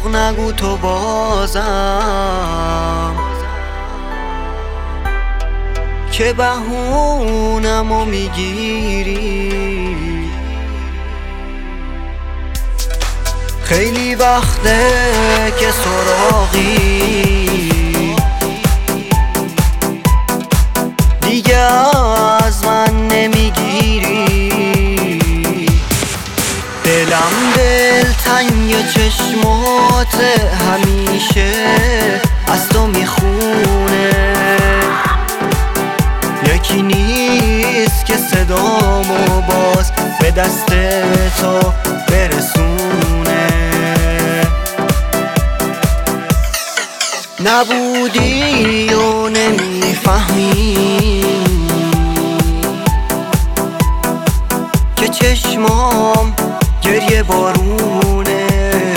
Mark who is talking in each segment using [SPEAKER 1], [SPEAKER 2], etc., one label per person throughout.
[SPEAKER 1] دروغ نگو تو بازم که بهونمو میگیری. خیلی وقته که سراغی دیگه از من نمیگیری. دلم دلتنگ چشمات همیشه از تو میخونه. یکی نیست که صدامو باز به دست تو برسونه. نبودی و نمیفهمی که چشمام گریه بارونه.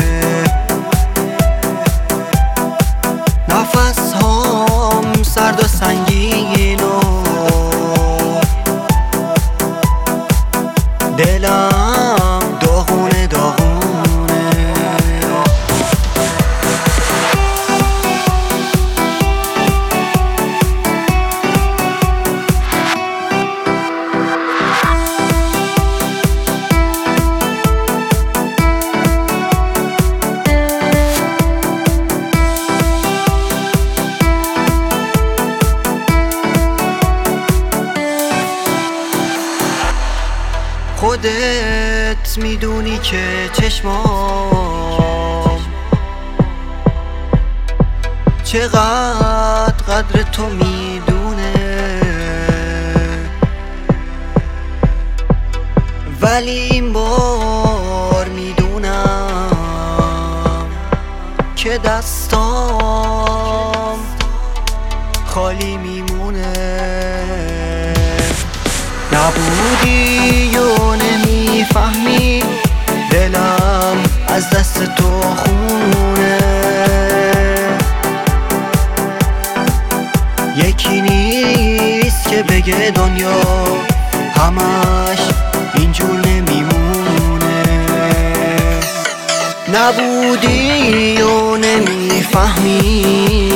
[SPEAKER 1] نفس هام سرد و سنگین و دلم داغونه داغونه. خودت میدونی که چشمام چقدر قدر تو میدونه. ولی این بار میدونم که دستام خالی میمونه. نبودی و نمیفهمی دلم از دست تو خونه. یکی نیست که بگه دنیا همش اینجور نمیمونه. نبودی و نمیفهمی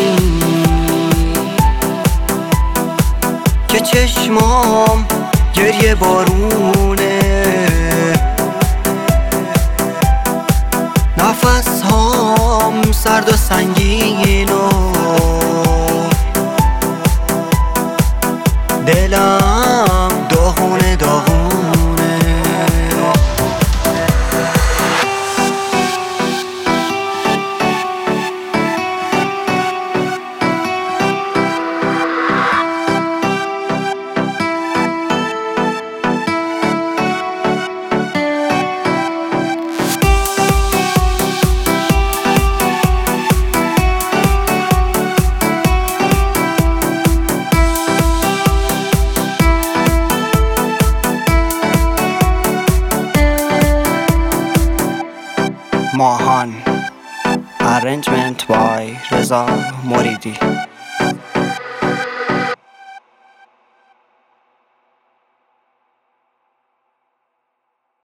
[SPEAKER 1] که چشمام گریه بارونه. نفس هام سرد و سنگین و دلم داغونه داغونه.
[SPEAKER 2] ماهان Arrangement by Reza Moridi.